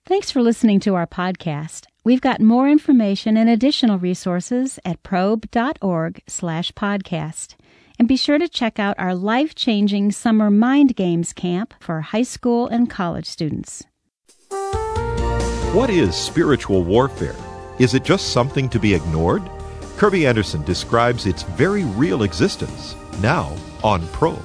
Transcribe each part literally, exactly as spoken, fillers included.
Thanks for listening to our podcast. We've got more information and additional resources at probe.org slash podcast. And be sure to check out our life-changing Summer Mind Games Camp for high school and college students. What is spiritual warfare? Is it just something to be ignored? Kirby Anderson describes its very real existence, now on Probe.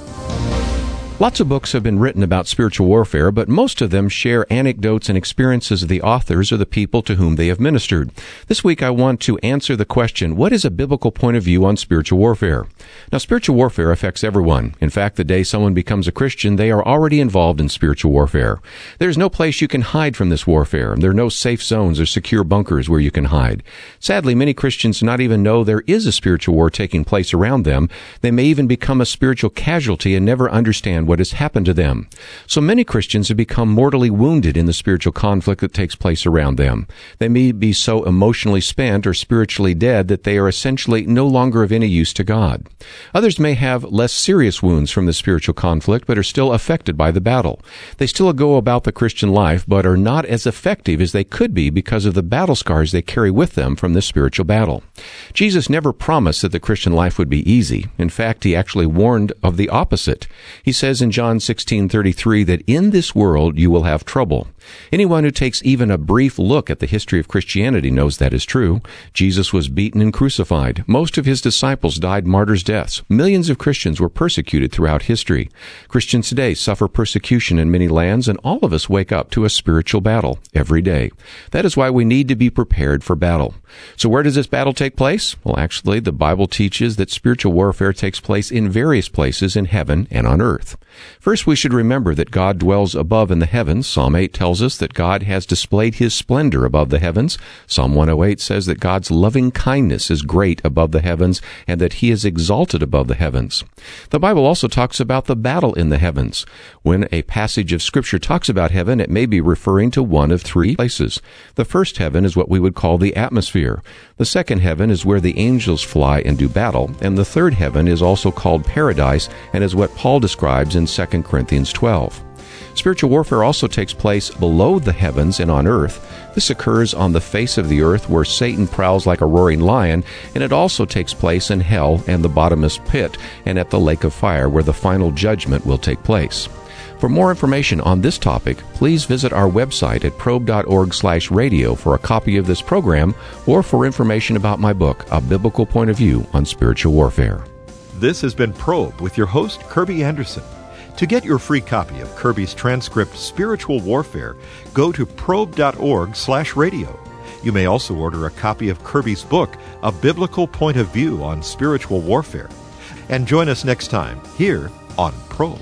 Lots of books have been written about spiritual warfare, but most of them share anecdotes and experiences of the authors or the people to whom they have ministered. This week I want to answer the question, what is a biblical point of view on spiritual warfare? Now, spiritual warfare affects everyone. In fact, the day someone becomes a Christian, they are already involved in spiritual warfare. There's no place you can hide from this warfare. There are no safe zones or secure bunkers where you can hide. Sadly, many Christians do not even know there is a spiritual war taking place around them. They may even become a spiritual casualty and never understand what has happened to them. So many Christians have become mortally wounded in the spiritual conflict that takes place around them. They may be so emotionally spent or spiritually dead that they are essentially no longer of any use to God. Others may have less serious wounds from the spiritual conflict but are still affected by the battle. They still go about the Christian life but are not as effective as they could be because of the battle scars they carry with them from this spiritual battle. Jesus never promised that the Christian life would be easy. In fact, he actually warned of the opposite. He says in John sixteen thirty-three that in this world you will have trouble. Anyone who takes even a brief look at the history of Christianity knows that is true. Jesus was beaten and crucified. Most of his disciples died martyrs' deaths. Millions of Christians were persecuted throughout history. Christians today suffer persecution in many lands, and all of us wake up to a spiritual battle every day. That is why we need to be prepared for battle. So where does this battle take place? Well, actually, the Bible teaches that spiritual warfare takes place in various places in heaven and on earth. First, we should remember that God dwells above in the heavens. Psalm eight tells us that God has displayed his splendor above the heavens. Psalm one oh eight says that God's loving kindness is great above the heavens and that he is exalted above the heavens. The Bible also talks about the battle in the heavens. When a passage of Scripture talks about heaven, it may be referring to one of three places. The first heaven is what we would call the atmosphere. The second heaven is where the angels fly and do battle. And the third heaven is also called paradise and is what Paul describes in Second Corinthians twelve. Spiritual warfare also takes place below the heavens and on earth. This occurs on the face of the earth where Satan prowls like a roaring lion, and it also takes place in hell and the bottomless pit and at the lake of fire where the final judgment will take place. For more information on this topic, please visit our website at probe.org slash radio for a copy of this program or for information about my book, A Biblical Point of View on Spiritual Warfare. This has been Probe with your host, Kirby Anderson. To get your free copy of Kirby's transcript, Spiritual Warfare, go to probe.org slash radio. You may also order a copy of Kirby's book, A Biblical Point of View on Spiritual Warfare. And join us next time here on Probe.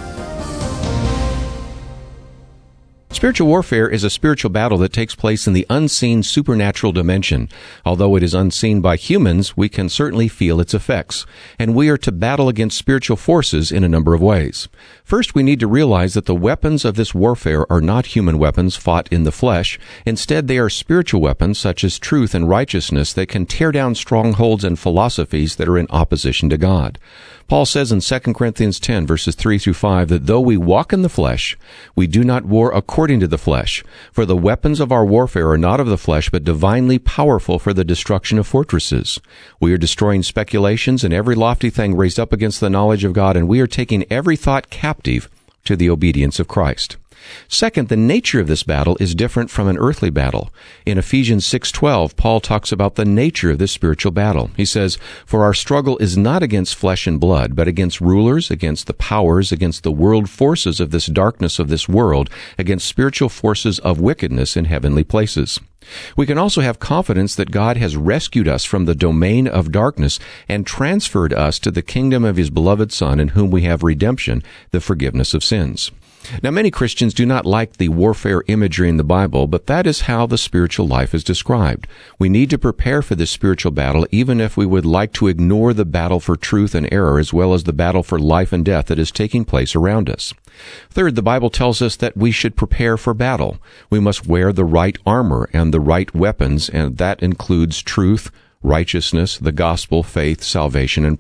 Spiritual warfare is a spiritual battle that takes place in the unseen supernatural dimension. Although it is unseen by humans, we can certainly feel its effects. And we are to battle against spiritual forces in a number of ways. First, we need to realize that the weapons of this warfare are not human weapons fought in the flesh. Instead, they are spiritual weapons such as truth and righteousness that can tear down strongholds and philosophies that are in opposition to God. Paul says in Second Corinthians ten, verses three through five, that though we walk in the flesh, we do not war according to the flesh. For the weapons of our warfare are not of the flesh, but divinely powerful for the destruction of fortresses. We are destroying speculations and every lofty thing raised up against the knowledge of God, and we are taking every thought captive to the obedience of Christ. Second, the nature of this battle is different from an earthly battle. In Ephesians six twelve, Paul talks about the nature of this spiritual battle. He says, "For our struggle is not against flesh and blood, but against rulers, against the powers, against the world forces of this darkness of this world, against spiritual forces of wickedness in heavenly places." We can also have confidence that God has rescued us from the domain of darkness and transferred us to the kingdom of his beloved Son, in whom we have redemption, the forgiveness of sins. Now, many Christians do not like the warfare imagery in the Bible, but that is how the spiritual life is described. We need to prepare for this spiritual battle, even if we would like to ignore the battle for truth and error, as well as the battle for life and death that is taking place around us. Third, the Bible tells us that we should prepare for battle. We must wear the right armor and the right weapons, and that includes truth, righteousness, the gospel, faith, salvation, and prayer.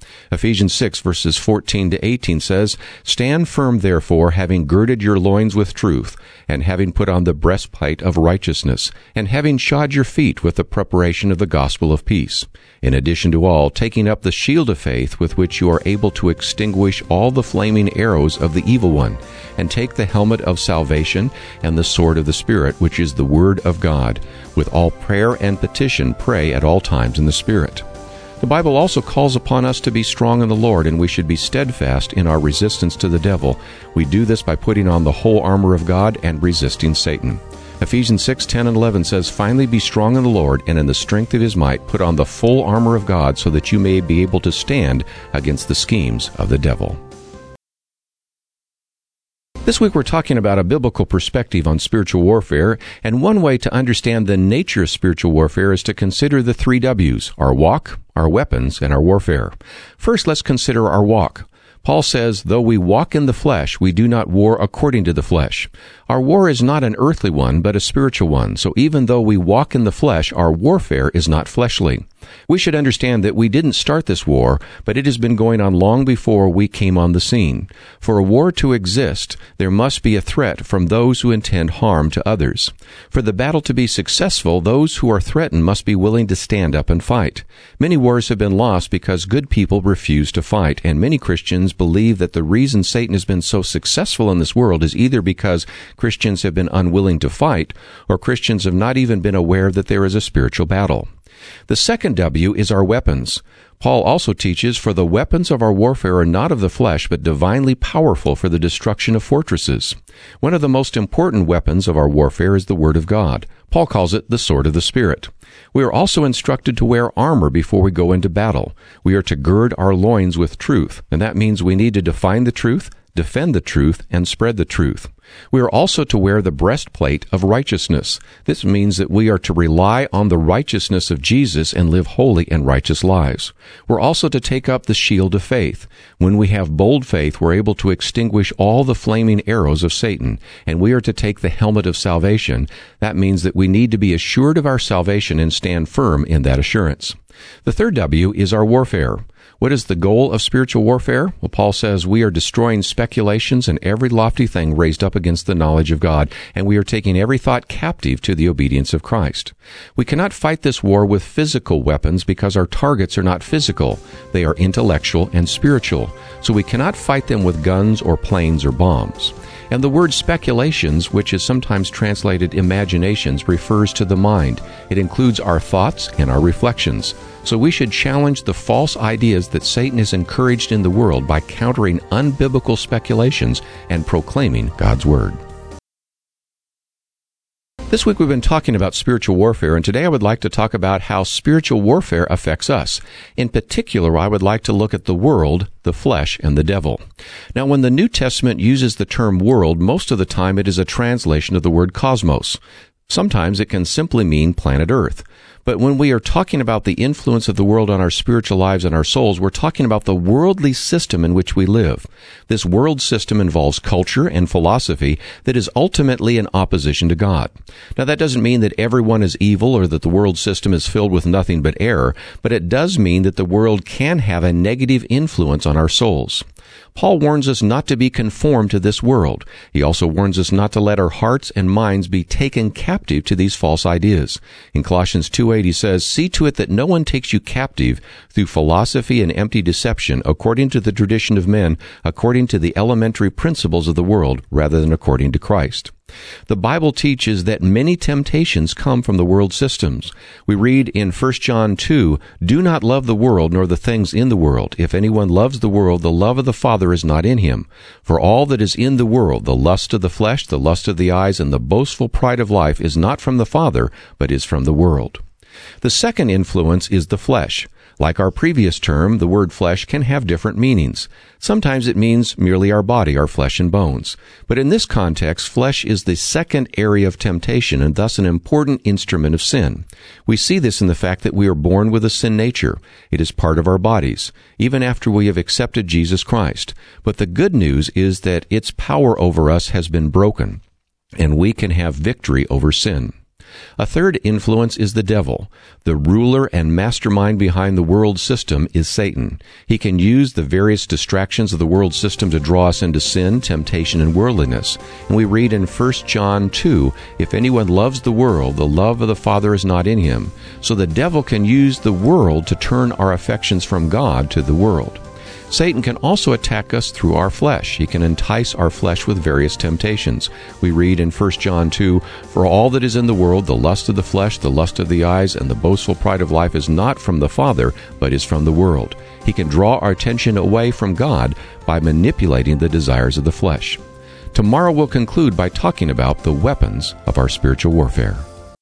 Ephesians six verses fourteen to eighteen says, "Stand firm therefore, having girded your loins with truth, and having put on the breastplate of righteousness, and having shod your feet with the preparation of the gospel of peace. In addition to all, taking up the shield of faith with which you are able to extinguish all the flaming arrows of the evil one, and take the helmet of salvation and the sword of the Spirit, which is the word of God. With all prayer and petition pray at all times in the Spirit." The Bible also calls upon us to be strong in the Lord, and we should be steadfast in our resistance to the devil. We do this by putting on the whole armor of God and resisting Satan. Ephesians six, ten, and eleven says, "Finally be strong in the Lord, and in the strength of his might put on the full armor of God, so that you may be able to stand against the schemes of the devil." This week we're talking about a biblical perspective on spiritual warfare, and one way to understand the nature of spiritual warfare is to consider the three W's: our walk, our weapons, and our warfare. First, let's consider our walk. Paul says, "Though we walk in the flesh, we do not war according to the flesh." Our war is not an earthly one, but a spiritual one. So even though we walk in the flesh, our warfare is not fleshly. We should understand that we didn't start this war, but it has been going on long before we came on the scene. For a war to exist, there must be a threat from those who intend harm to others. For the battle to be successful, those who are threatened must be willing to stand up and fight. Many wars have been lost because good people refuse to fight, and many Christians believe that the reason Satan has been so successful in this world is either because Christians have been unwilling to fight, or Christians have not even been aware that there is a spiritual battle. The second W is our weapons. Paul also teaches, "For the weapons of our warfare are not of the flesh, but divinely powerful for the destruction of fortresses." One of the most important weapons of our warfare is the Word of God. Paul calls it the sword of the Spirit. We are also instructed to wear armor before we go into battle. We are to gird our loins with truth, and that means we need to define the truth, defend the truth, and spread the truth. We are also to wear the breastplate of righteousness. This means that we are to rely on the righteousness of Jesus and live holy and righteous lives. We're also to take up the shield of faith. When we have bold faith, we're able to extinguish all the flaming arrows of Satan, and we are to take the helmet of salvation. That means that we need to be assured of our salvation and stand firm in that assurance. The third W is our warfare. What is the goal of spiritual warfare? Well, Paul says we are destroying speculations and every lofty thing raised up against the knowledge of God, and we are taking every thought captive to the obedience of Christ. We cannot fight this war with physical weapons because our targets are not physical. They are intellectual and spiritual. So we cannot fight them with guns or planes or bombs. And the word speculations, which is sometimes translated imaginations, refers to the mind. It includes our thoughts and our reflections. So we should challenge the false ideas that Satan has encouraged in the world by countering unbiblical speculations and proclaiming God's Word. This week we've been talking about spiritual warfare, and today I would like to talk about how spiritual warfare affects us. In particular, I would like to look at the world, the flesh, and the devil. Now, when the New Testament uses the term world, most of the time it is a translation of the word cosmos. Sometimes it can simply mean planet Earth. But when we are talking about the influence of the world on our spiritual lives and our souls, we're talking about the worldly system in which we live. This world system involves culture and philosophy that is ultimately in opposition to God. Now, that doesn't mean that everyone is evil or that the world system is filled with nothing but error, but it does mean that the world can have a negative influence on our souls. Paul warns us not to be conformed to this world. He also warns us not to let our hearts and minds be taken captive to these false ideas. In Colossians two eight, he says, "See to it that no one takes you captive through philosophy and empty deception, according to the tradition of men, according to the elementary principles of the world, rather than according to Christ." The Bible teaches that many temptations come from the world systems. We read in First John two, "Do not love the world nor the things in the world. If anyone loves the world, the love of the Father is not in him. For all that is in the world, the lust of the flesh, the lust of the eyes, and the boastful pride of life is not from the Father, but is from the world." The second influence is the flesh. Like our previous term, the word flesh can have different meanings. Sometimes it means merely our body, our flesh and bones. But in this context, flesh is the second area of temptation and thus an important instrument of sin. We see this in the fact that we are born with a sin nature. It is part of our bodies, even after we have accepted Jesus Christ. But the good news is that its power over us has been broken, and we can have victory over sin. A third influence is the devil. The ruler and mastermind behind the world system is Satan. He can use the various distractions of the world system to draw us into sin, temptation, and worldliness. And we read in First John two, "If anyone loves the world, the love of the Father is not in him." So the devil can use the world to turn our affections from God to the world. Satan can also attack us through our flesh. He can entice our flesh with various temptations. We read in First John two, "For all that is in the world, the lust of the flesh, the lust of the eyes, and the boastful pride of life is not from the Father, but is from the world." He can draw our attention away from God by manipulating the desires of the flesh. Tomorrow we'll conclude by talking about the weapons of our spiritual warfare.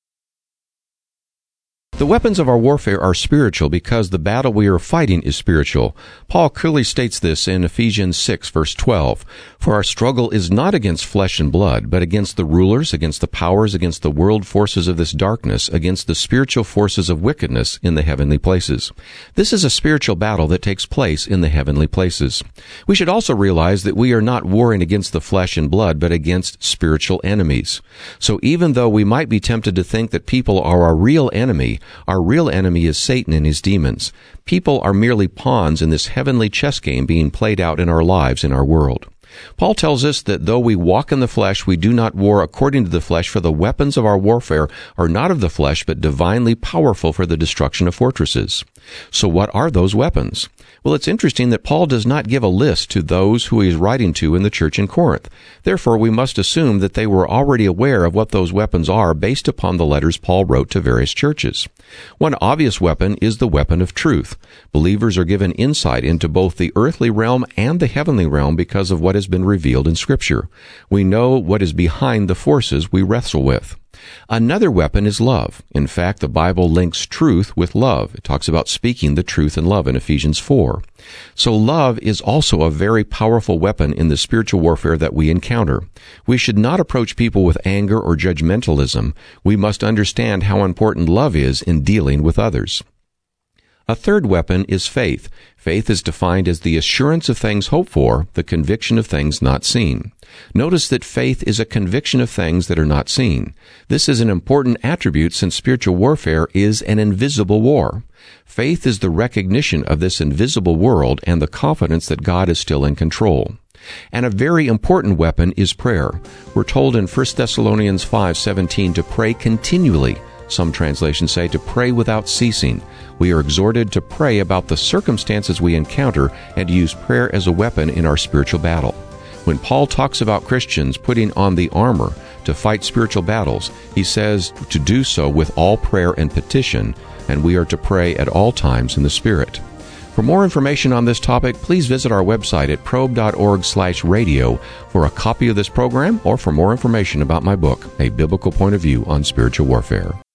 The weapons of our warfare are spiritual because the battle we are fighting is spiritual. Paul clearly states this in Ephesians six, verse twelve. "For our struggle is not against flesh and blood, but against the rulers, against the powers, against the world forces of this darkness, against the spiritual forces of wickedness in the heavenly places." This is a spiritual battle that takes place in the heavenly places. We should also realize that we are not warring against the flesh and blood, but against spiritual enemies. So even though we might be tempted to think that people are our real enemy, our real enemy is Satan and his demons. People are merely pawns in this heavenly chess game being played out in our lives, in our world. Paul tells us that though we walk in the flesh, we do not war according to the flesh, for the weapons of our warfare are not of the flesh, but divinely powerful for the destruction of fortresses. So what are those weapons? Well, it's interesting that Paul does not give a list to those who he is writing to in the church in Corinth. Therefore, we must assume that they were already aware of what those weapons are based upon the letters Paul wrote to various churches. One obvious weapon is the weapon of truth. Believers are given insight into both the earthly realm and the heavenly realm because of what has been revealed in Scripture. We know what is behind the forces we wrestle with. Another weapon is love. In fact, the Bible links truth with love. It talks about speaking the truth in love in Ephesians four. So love is also a very powerful weapon in the spiritual warfare that we encounter. We should not approach people with anger or judgmentalism. We must understand how important love is in dealing with others. A third weapon is faith. Faith is defined as the assurance of things hoped for, the conviction of things not seen. Notice that faith is a conviction of things that are not seen. This is an important attribute since spiritual warfare is an invisible war. Faith is the recognition of this invisible world and the confidence that God is still in control. And a very important weapon is prayer. We're told in First Thessalonians five seventeen to pray continually. Some translations say to pray without ceasing. We are exhorted to pray about the circumstances we encounter and to use prayer as a weapon in our spiritual battle. When Paul talks about Christians putting on the armor to fight spiritual battles, he says to do so with all prayer and petition, and we are to pray at all times in the Spirit. For more information on this topic, please visit our website at probe dot org slash radio for a copy of this program or for more information about my book, A Biblical Point of View on Spiritual Warfare.